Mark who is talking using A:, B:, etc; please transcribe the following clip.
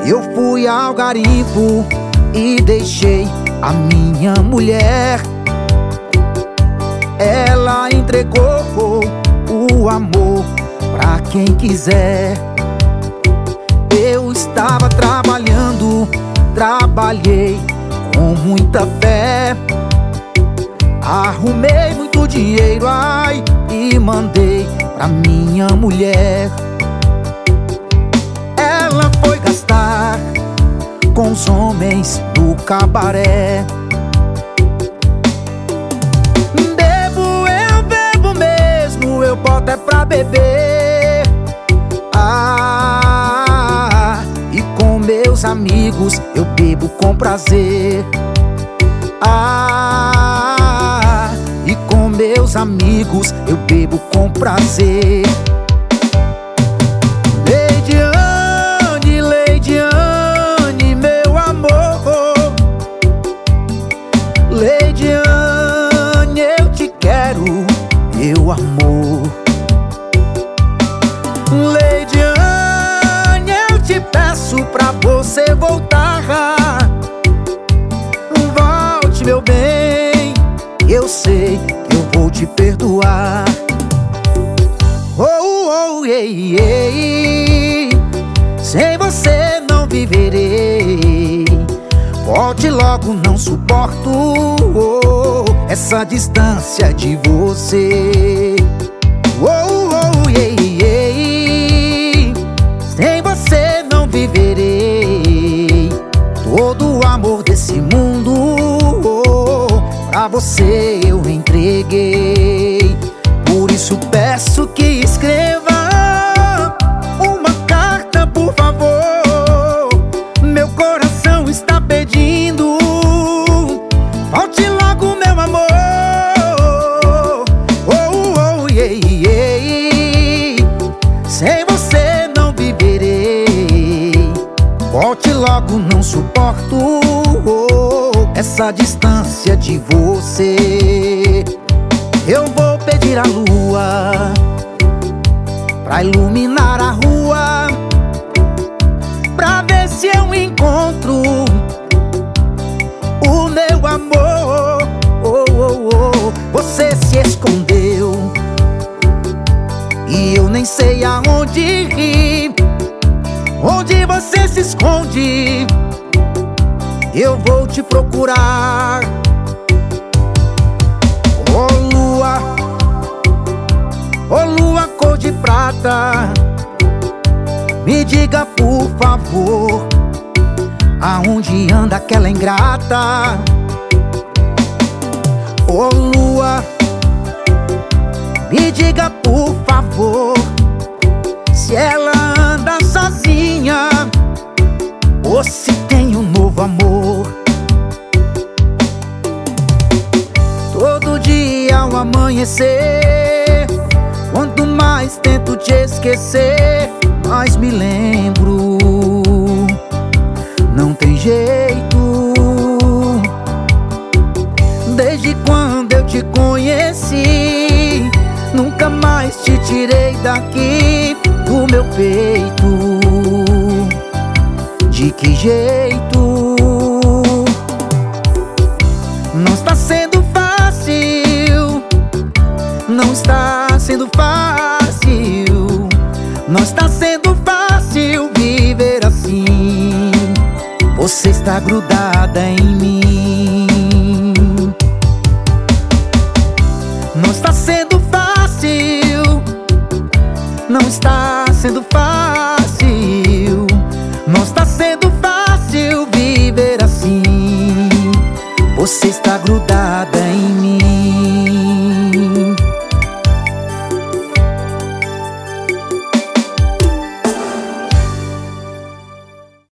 A: Eu fui ao garimpo e deixei a minha mulher. Ela entregou o amor pra quem quiser. Eu estava trabalhando, trabalhei com muita fé. Arrumei muito dinheiro, ai, e mandei pra minha mulher. Ela foi gastar com os homens no cabaré. Eu bebo mesmo, eu boto é pra beber. Ah, e com meus amigos eu bebo com prazer. Ah, e com meus amigos eu bebo com prazer. Leidiane, Leidiane, meu amor. Leidiane, eu te quero, meu amor. Leidiane, eu te peço pra você voltar. Volte, meu bem, eu sei que eu vou te perdoar. Oh, oh, ei, ei, sem você não viverei. Volte logo, não suporto essa distância de você. Oh, oh, ei, ei, sem você não viverei. Todo o amor desse mundo pra você eu entreguei. Por isso peço que escreva uma carta, por favor. Meu coração está pedindo. Volte logo, meu amor. Oh, oh, ei, ei, sem você não viverei. Volte logo, não suporto essa distância de você. Eu vou pedir a lua pra iluminar a rua, pra ver se eu encontro o meu amor. Oh, oh, oh. Você se escondeu e eu nem sei aonde ir. Onde você se esconde, eu vou te procurar. Oh lua cor de prata, me diga por favor, aonde anda aquela ingrata? Oh lua, me diga por favor, se ela anda sozinha ou se tem um novo amor. Todo dia ao amanhecer, quanto mais tento te esquecer, mais me lembro. Não tem jeito. Desde quando eu te conheci, nunca mais te tirei daqui do meu peito. De que jeito? Não está sendo fácil. Não está sendo fácil. Não está sendo fácil viver assim. Você está grudada em mim. Não está sendo fácil. Não está sendo fácil. Não está sendo fácil viver assim. Você está grudada